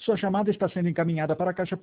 Sua chamada está sendo encaminhada para a caixa